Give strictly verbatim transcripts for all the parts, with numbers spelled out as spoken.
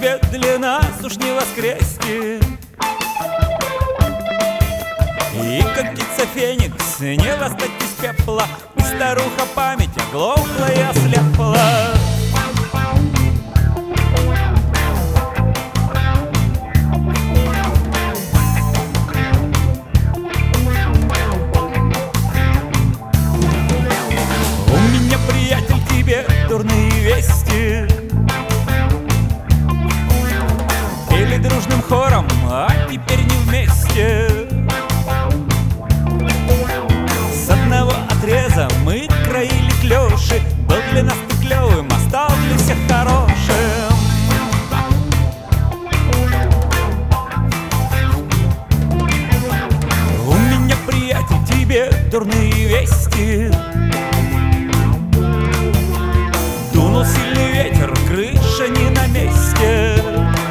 свет для нас уж не воскреснет. И как птица феникс не восстать из пепла, и старуха память оглохла и ослепла. У меня, приятель, тебе дурные вести. Или дружным хором, а теперь не вместе. С одного отреза мы краили клёши. Был для нас ты клёвым, а стал для всех хорошим. У меня, приятель, тебе дурные вести. Дунул сильный ветер, крыша не на месте.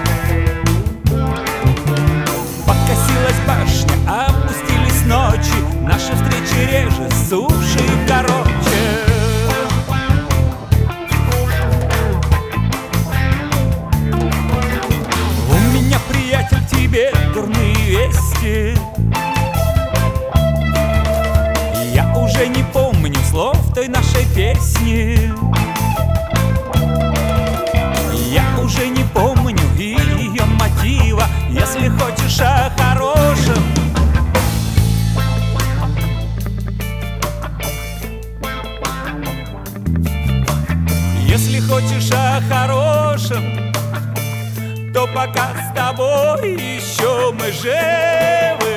Покосилась башня, опустились ночи. Наши встречи реже, суше и короче. У меня, приятель, тебе дурные вести. Я уже не помню слов той нашей песни. Я уже не помню ее мотива. Если хочешь о хорошем, если хочешь о хорошем, то пока с тобой еще мы живы.